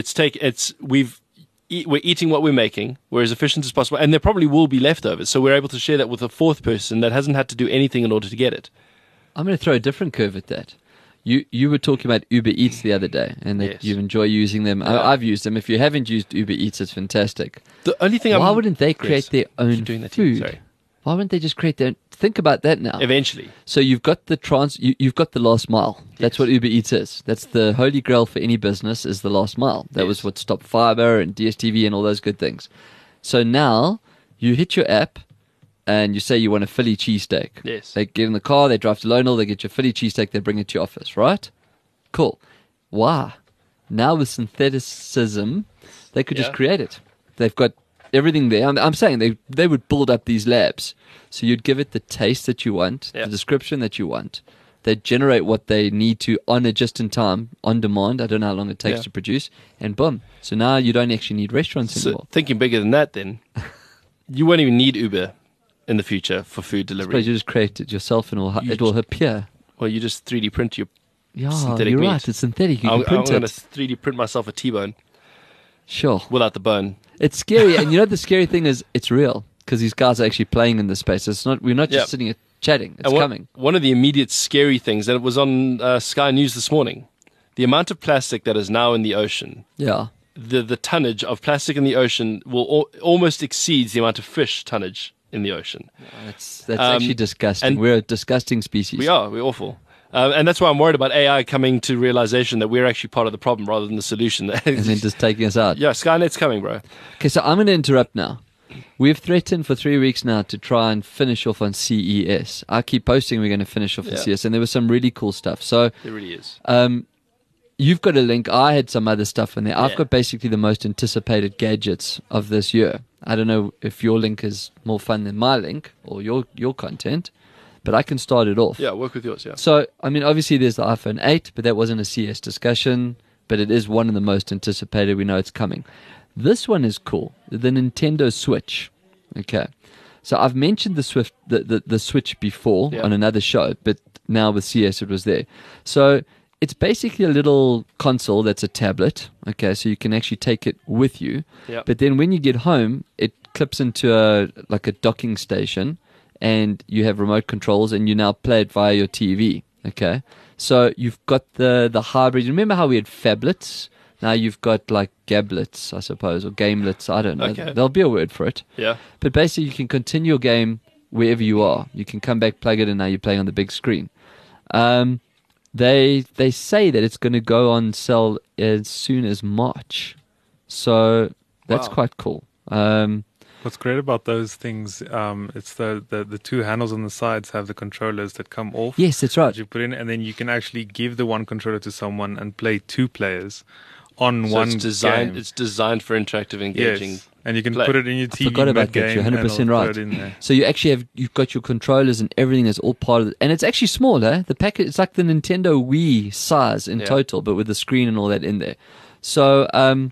we're eating what we're making. We're as efficient as possible, and there probably will be leftovers. So we're able to share that with a fourth person that hasn't had to do anything in order to get it. I'm going to throw a different curve at that. You were talking about Uber Eats the other day, and that Yes. you enjoy using them. Yeah. I've used them. If you haven't used Uber Eats, it's fantastic. The only thing Why wouldn't they create Yes. their own Keep doing that to you. food? Sorry. Why wouldn't they just create their own? Think about that now. Eventually. So you've got the you've got the last mile. That's Yes. what Uber Eats is. That's the holy grail for any business, is the last mile. That was Yes. what stopped Fiber and DSTV and all those good things. So now you hit your app and you say you want a Philly cheesesteak. Yes. They get in the car, they drive to Lonel, they get your Philly cheesesteak, they bring it to your office, right? Cool. Why? Now with syntheticism, they could just Yeah. create it. They've got everything there. I'm saying they would build up these labs. So you'd give it the taste that you want, Yeah. the description that you want. They'd generate what they need to on a just in time, on demand. I don't know how long it takes Yeah. to produce. And boom. So now you don't actually need restaurants So anymore. thinking bigger than that, then you won't even need Uber in the future for food Suppose delivery. you just create it yourself and You it will appear. Well, you just 3D print your. Yeah, Synthetic you're meat. right. It's synthetic. You I'm can print going to it. 3D print myself a T-bone Sure. without the bone. It's scary, and you know the scary thing is it's real because these guys are actually playing in this space. It's not. We're not just Yeah. sitting here chatting. It's And coming. One of the immediate scary things, and it was on Sky News this morning, the amount of plastic that is now in the ocean. Yeah. The tonnage of plastic in the ocean will almost exceeds the amount of fish tonnage in the ocean. That's actually disgusting. and- We're a disgusting species. We're awful. And that's why I'm worried about AI coming to realization that we're actually part of the problem rather than the solution. And then just taking us out. yeah, Skynet's coming, bro. Okay, so I'm going to interrupt now. We've threatened for 3 weeks now to try and finish off on CES. I keep posting we're going to finish off on Yeah. CES, and there was some really cool stuff. So It really is. you've got a link. I had some other stuff in there. I've Yeah. got basically the most anticipated gadgets of this year. I don't know if your link is more fun than my link or your content, but I can start it off. Yeah, work with yours, yeah. So, I mean, obviously there's the iPhone 8, but that wasn't a CS discussion, but it is one of the most anticipated. We know it's coming. This one is cool. The Nintendo Switch. Okay. So I've mentioned the Switch before Yeah. on another show, but now with CS it was there. So it's basically a little console that's a tablet. Okay, so you can actually take it with you. Yeah. But then when you get home, it clips into a docking station, and you have remote controls, and you now play it via your TV. Okay, so you've got the hybrid. Remember how we had phablets? Now you've got like gablets, I suppose, or gamelets. I don't know. Okay. There'll be a word for it. Yeah. But basically, you can continue your game wherever you are. You can come back, plug it, and now you're playing on the big screen. They say that it's going to go on sale as soon as March, so that's Wow. quite cool. What's great about those things, it's the two handles on the sides have the controllers that come off. Yes, that's right. That you put in, and then you can actually give the one controller to someone and play two players on So one it's designed. game. It's designed for interactive, engaging. Yes, and you can play. put it in your I TV. forgot about that. mid-game You're 100% and it'll right. throw it in there. So you actually you've got your controllers and everything is all part of it, and it's actually smaller. The packet, it's like the Nintendo Wii size in Yeah. total, but with the screen and all that in there. So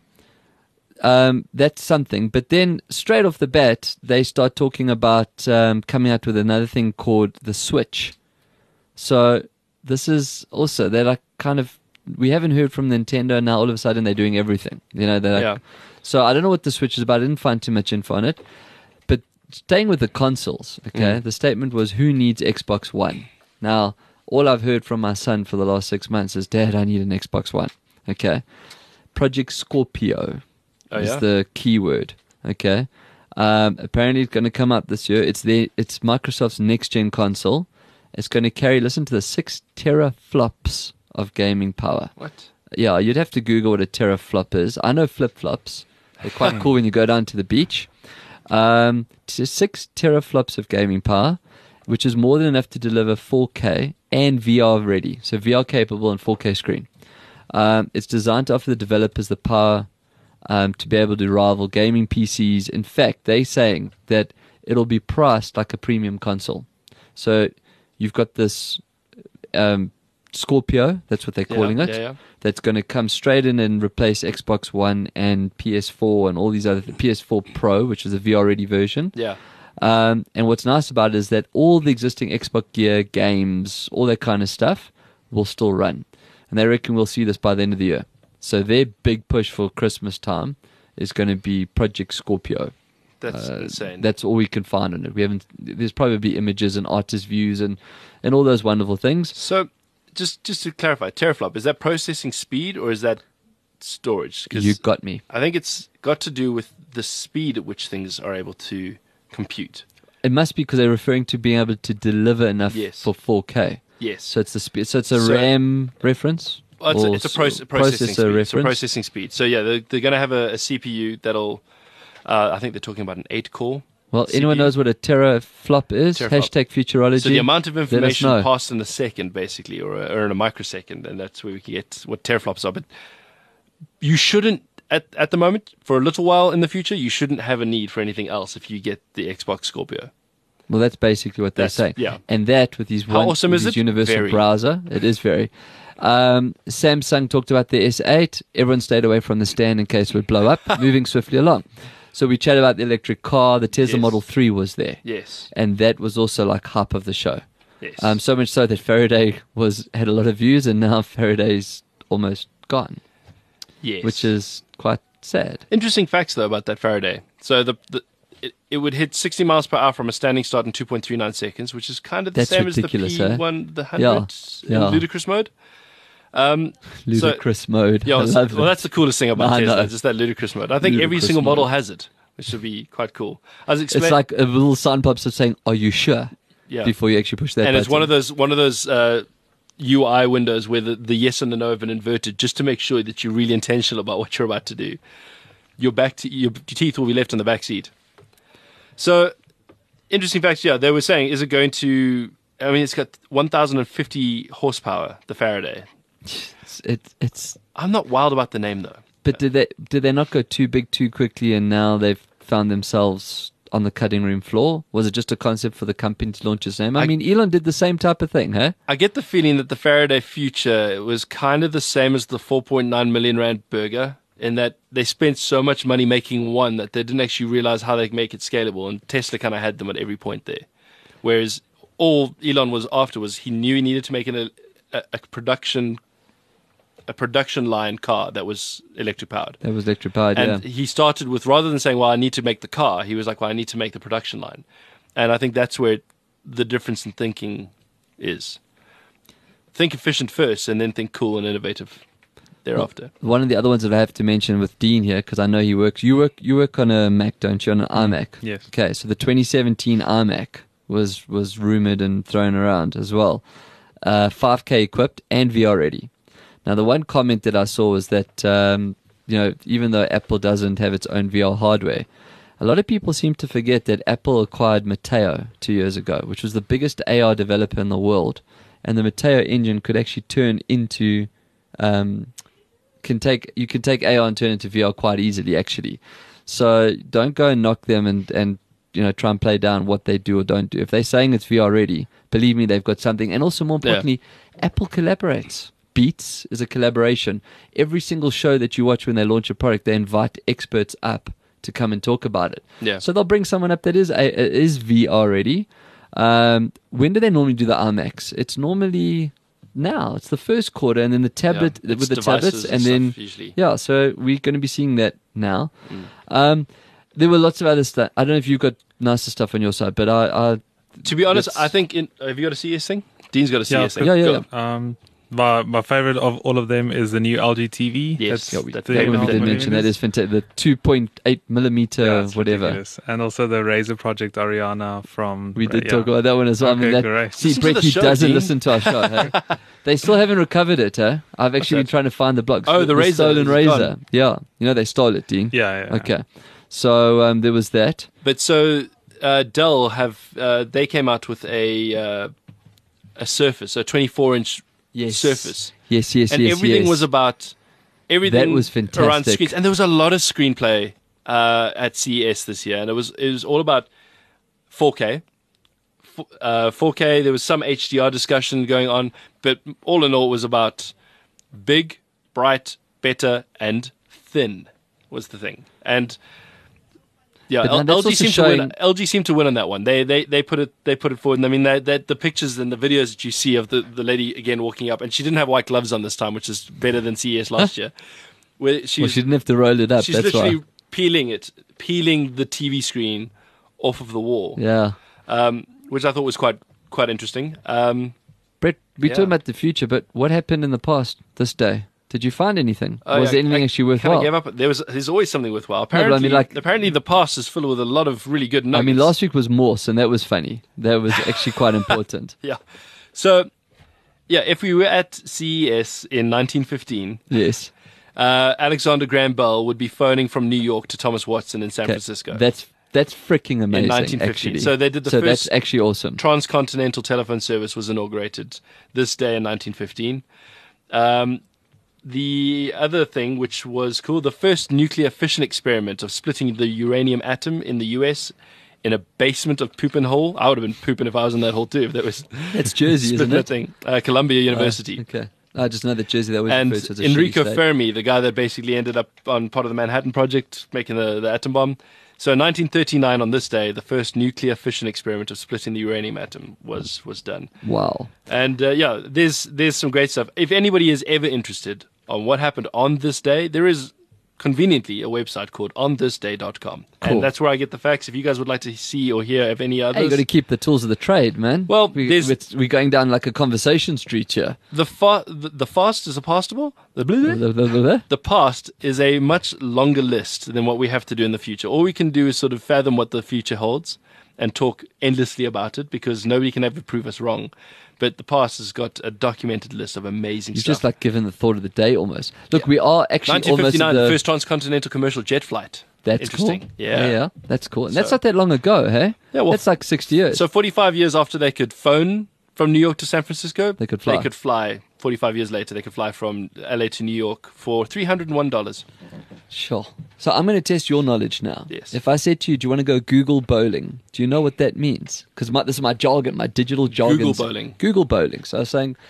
that's something. But then straight off the bat, they start talking about coming out with another thing called the Switch. So this is also, they're like kind of, we haven't heard from Nintendo, now all of a sudden they're doing everything. You know, they're like, Yeah. so I don't know what the Switch is about. I didn't find too much info on it. But staying with the consoles, okay, the statement was, who needs Xbox One? Now, all I've heard from my son for the last 6 months is, Dad, I need an Xbox One. Okay. Project Scorpio Oh, is yeah? the keyword. Okay. Apparently it's going to come out this year. It's Microsoft's next gen console. It's going to carry, listen to the 6 teraflops of gaming power. What? Yeah, you'd have to Google what a teraflop is. I know flip-flops. They're quite cool when you go down to the beach. 6 teraflops of gaming power, which is more than enough to deliver 4K and VR ready. So VR capable and 4K screen. It's designed to offer the developers the power to be able to rival gaming PCs. In fact, they're saying that it'll be priced like a premium console. So you've got this Scorpio, that's what they're calling it. Yeah. That's going to come straight in and replace Xbox One and PS4 and all these other PS4 Pro, which is a VR ready version. Yeah. And what's nice about it is that all the existing Xbox gear, games, all that kind of stuff will still run. And they reckon we'll see this by the end of the year. So their big push for Christmas time is going to be Project Scorpio. That's insane. That's all we can find on it. We haven't. There's probably images and artist views and all those wonderful things. So, just to clarify, teraflop, is that processing speed or is that storage? 'Cause You got me. I think it's got to do with the speed at which things are able to compute. It must be because they're referring to being able to deliver enough Yes. for 4K. Yes. So it's the speed. So it's a So- RAM reference. It's a processing processor speed. reference. It's a processing speed. So yeah, they're going to have a CPU that'll. I think they're talking about an 8-core. Well, CPU. anyone knows what a teraflop is? Teraflop. Hashtag futurology. So the amount of Let us information know. passed in a second, basically, or in a microsecond, and that's where we can get what teraflops are. But you shouldn't, at the moment, for a little while in the future, you shouldn't have a need for anything else if you get the Xbox Scorpio. Well, that's basically what they're That's- saying. yeah. And that with his How awesome with is his it? universal Very. browser, it is very. Samsung talked about the S8. Everyone stayed away from the stand in case it would blow up. Moving swiftly along. So we chatted about the electric car. The Tesla Yes. Model 3 was there. Yes. And that was also like hype of the show. Yes. So much so that Faraday had a lot of views, and now Faraday's almost gone, yes. which is quite sad. Interesting facts though about that Faraday. So it would hit 60 miles per hour from a standing start in 2.39 seconds, which is kind of the That's same ridiculous, as the eh? P1, the 100 Yeah. in ludicrous mode. Ludicrous mode. Yeah, I love well, it. that's the coolest thing about I Tesla, know. just that ludicrous mode. I think every Ludicrous single model mode. has it, which would be quite cool. I was It's explaining, like a little sign pops of saying, "Are you sure?" yeah. Before you actually push that and button. it's one of those UI windows where the yes and the no have been inverted, just to make sure that you're really intentional about what you're about to do. Your teeth will be left in the back seat. So, interesting facts. Yeah, they were saying, is it going to? I mean, it's got 1,050 horsepower. The Faraday. It's I'm not wild about the name though. but did they not go too big too quickly, and now they've found themselves on the cutting room floor? Was it just a concept for the company to launch its name? I mean, Elon did the same type of thing, huh? I get the feeling that the Faraday Future was kind of the same as the 4.9 million rand burger, in that they spent so much money making one that they didn't actually realize how they make it scalable, and Tesla kind of had them at every point there. Whereas all Elon was after was he knew he needed to make a production line car that was electric powered. That was electric powered, And yeah. he started with, rather than saying, well, I need to make the car, he was like, well, I need to make the production line. And I think that's where the difference in thinking is. Think efficient first and then think cool and innovative thereafter. One of the other ones that I have to mention with Dean here, because I know he works. You work on a Mac, don't you? On an iMac. Yes. Okay, so the 2017 iMac was rumored and thrown around as well. 5K equipped and VR ready. Now, the one comment that I saw was that even though Apple doesn't have its own VR hardware, a lot of people seem to forget that Apple acquired Mateo 2 years ago, which was the biggest AR developer in the world, and the Mateo engine could actually turn into you can take AR and turn it into VR quite easily, actually. So don't go and knock them and try and play down what they do or don't do. If they're saying it's VR ready, believe me, they've got something. And also, more importantly, Apple collaborates. Beats is a collaboration. Every single show that you watch when they launch a product, they invite experts up to come and talk about it. Yeah. So they'll bring someone up that is VR ready. When do they normally do the iMacs? It's normally now. It's the first quarter, and then the tablet Yeah, with the it's tablets, devices and then stuff, usually. yeah. So we're going to be seeing that now. There were lots of other stuff. I don't know if you've got nicer stuff on your side, but I To be honest, Let's- I think have you got a CS thing? Dean's got a CS thing. Yeah. Go. My favorite of all of them is the new LG TV. Yes, That's we- the that that Yeah, one we 8.5 did mention. That millimeters. is fantastic. The 2.8 millimeter, Yeah, it's whatever. ridiculous. And also the Razer Project Ariana from. We did talk about that one as well. Okay, I mean, great. see, Listen to the Brekkie show, doesn't Dean. listen to our show. Hey? They still haven't recovered it. Huh? I've actually been that? trying to find the blogs. Oh, the Razer. stolen It's Razer. gone. Yeah, they stole it, Dean. Yeah. Okay, so there was that. But so Dell they came out with a Surface, a 24-inch Surface, Yes, and everything was about everything That was around fantastic. screens, and there was a lot of screenplay at CES this year, and it was all about 4K, 4K. There was some HDR discussion going on, but all in all, it was about big, bright, better, and thin was the thing. And yeah, But now that's LG also seemed showing- to win. LG seemed to win on that one. They put it forward. And I mean, the pictures and the videos that you see of the lady again walking up, and she didn't have white gloves on this time, which is better than CES last year. Where she Well, was, she didn't have to roll it up. she's That's literally why. peeling the TV screen off of the wall, Yeah. which I thought was quite interesting. Brett, we're Yeah. talking about the future, but what happened in the past this day? Did you find anything? Oh, Was yeah, there anything I actually kind worthwhile? of gave up. There's always something worthwhile. but I mean, Apparently, like- the past is filled with a lot of really good nuggets. I mean, last week was Morse, and that was funny. That was actually quite important. Yeah. So, yeah, if we were at CES in 1915, Yes. Alexander Graham Bell would be phoning from New York to Thomas Watson in San Okay. Francisco. That's freaking amazing. 1915. Actually. So they did the So first- that's actually awesome. Transcontinental telephone service was inaugurated this day in 1915. The other thing, which was cool, the first nuclear fission experiment of splitting the uranium atom in the US in a basement of Poopin Hole. I would have been pooping if I was in that hole too, if that was That's Jersey, isn't splitting that it? thing. Columbia University. Okay. I just know that Jersey that was And referred to as a Enrico shitty state. Fermi, the guy that basically ended up on part of the Manhattan Project, making the atom bomb. So in 1939, on this day, the first nuclear fission experiment of splitting the uranium atom was done. Wow. And yeah, there's some great stuff. If anybody is ever interested on what happened on this day, there is conveniently a website called onthisday.com. Cool. And that's where I get the facts. If you guys would like to see or hear of any Hey, you others, got to keep the tools of the trade, man. Well, we're going down like a conversation street here. the fast is a pastable. The past is a much longer list than what we have to do in the future. All we can do is sort of fathom what the future holds and talk endlessly about it because nobody can ever prove us wrong. But the past has got a documented list of amazing You've stuff. just like given the thought of the day almost. Look, we are actually almost at 1959, the the first transcontinental commercial jet flight. That's Interesting. cool. Yeah. That's cool. And So- that's not that long ago, hey? Yeah, well, that's like 60 years. So 45 years after they could phone from New York to San Francisco, They could fly. 45 years later, they could fly from LA to New York for $301. Sure. So I'm going to test your knowledge now. Yes. If I said to you, do you want to go Google bowling? Do you know what that means? Because this is my jargon, my digital jargon. Google bowling. Google bowling. So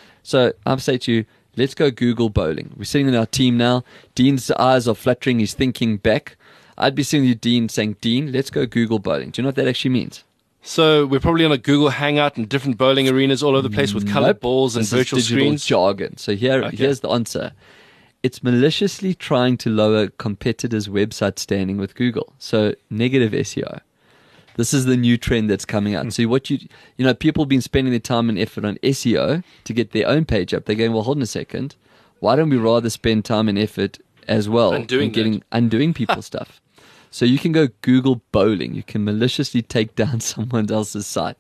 I'm saying to you, let's go Google bowling. We're sitting in our team now. Dean's eyes are fluttering. He's thinking back. I'd be sitting with you, Dean, saying, Dean, let's go Google bowling. Do you know what that actually means? So we're probably on a Google Hangout in different bowling arenas all over the place with colored Nope. balls and This is virtual digital screens. jargon. So here's the answer. It's maliciously trying to lower competitors' website standing with Google. So negative SEO. This is the new trend that's coming out. So people have been spending their time and effort on SEO to get their own page up. They're going, well, hold on a second. Why don't we rather spend time and effort as well undoing people's stuff? So you can go Google bowling. You can maliciously take down someone else's site.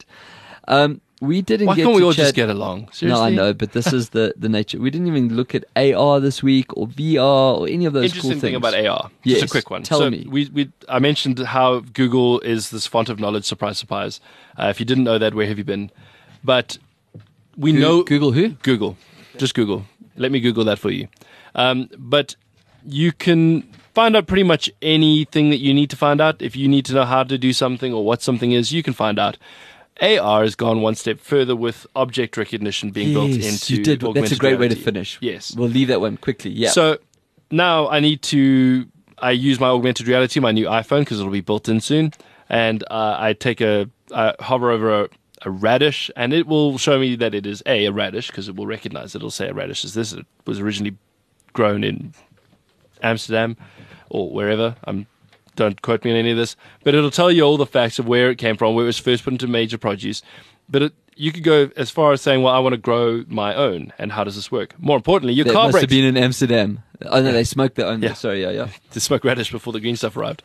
We didn't Why get can't to we all chat- just get along? Seriously? No, I know, but this is the nature. We didn't even look at AR this week or VR or any of those Interesting cool thing things. about AR. Yes, Just a quick one. tell me. I mentioned how Google is this font of knowledge. Surprise, surprise. If you didn't know that, where have you been? But we know Google who? Google. Just Google. Let me Google that for you. But you can find out pretty much anything that you need to find out. If you need to know how to do something or what something is, you can find out. AR has gone one step further with object recognition being built into you did. That's a augmented great way to reality. finish. Yes. We'll leave that one quickly. Yeah. So now I use my augmented reality, my new iPhone, because it'll be built in soon. And I hover over a radish, and it will show me that it is a radish, because it will recognize it. It'll say a radish is this. It was originally grown in Amsterdam or wherever. Don't quote me on any of this. But it'll tell you all the facts of where it came from, where it was first put into major produce. But you could go as far as saying, well, I want to grow my own, and how does this work? More importantly, your that car must brakes. have been in Amsterdam. Oh no, they smoked their own. Yeah. Sorry, yeah. To smoke radish before the green stuff arrived.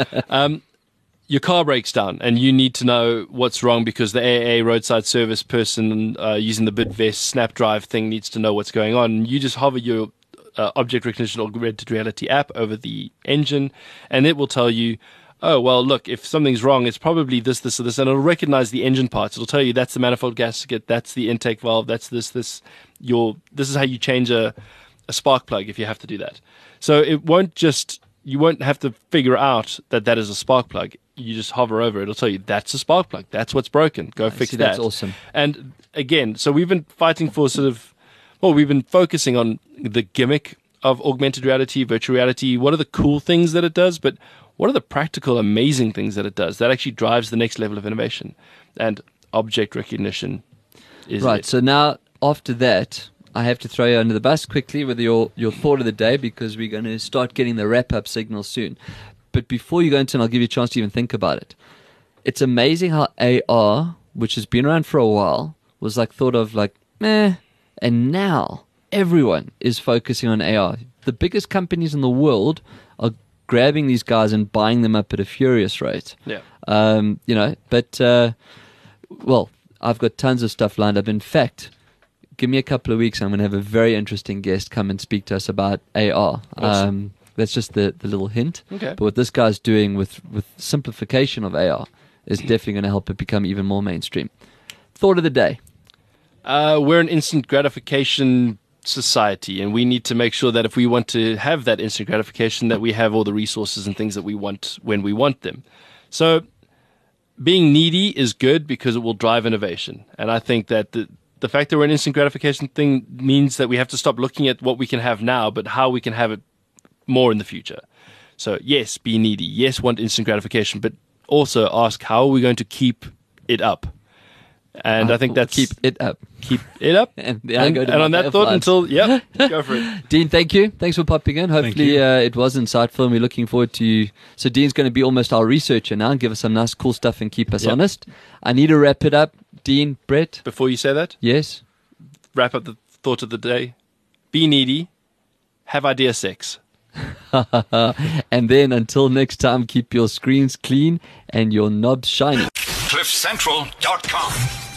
Your car breaks down, and you need to know what's wrong because the AA roadside service person using the Bitvest Snap Drive thing needs to know what's going on. You just hover your object recognition augmented reality app over the engine, and it will tell you, oh, well, look, if something's wrong, it's probably this, this, or this, and it'll recognize the engine parts. It'll tell you that's the manifold gasket, that's the intake valve, that's this. This is how you change a spark plug if you have to do that. So it won't just you won't have to figure out that is a spark plug. You just hover over it. It'll tell you that's a spark plug. That's what's broken. Go fix that. That's awesome. And again, so we've been fighting for we've been focusing on the gimmick of augmented reality, virtual reality. What are the cool things that it does? But what are the practical, amazing things that it does that actually drives the next level of innovation? And object recognition is right. it. So now, after that, I have to throw you under the bus quickly with your thought of the day, because we're going to start getting the wrap-up signal soon. But before you go into it, I'll give you a chance to even think about it. It's amazing how AR, which has been around for a while, was like thought of like, meh, and now everyone is focusing on AR. The biggest companies in the world are grabbing these guys and buying them up at a furious rate. Yeah. Well, I've got tons of stuff lined up. In fact, give me a couple of weeks, I'm going to have a very interesting guest come and speak to us about AR. Awesome. That's just the little hint. Okay. But what this guy's doing with simplification of AR is definitely going to help it become even more mainstream. Thought of the day. We're an instant gratification society, and we need to make sure that if we want to have that instant gratification, that we have all the resources and things that we want when we want them. So being needy is good because it will drive innovation. And I think that the fact that we're an instant gratification thing means that we have to stop looking at what we can have now, but how we can have it more in the future. So yes, be needy. Yes, want instant gratification, but also ask, how are we going to keep it up? And I think that's keep it up. Keep it up. And on that thought, go for it. Dean, thank you. Thanks for popping in. Hopefully it was insightful, and we're looking forward to you. So Dean's going to be almost our researcher now and give us some nice, cool stuff and keep us honest. I need to wrap it up. Dean, Brett? Before you say that? Yes? Wrap up the thought of the day. Be needy. Have idea sex. And then until next time, keep your screens clean and your knobs shiny. CliffCentral.com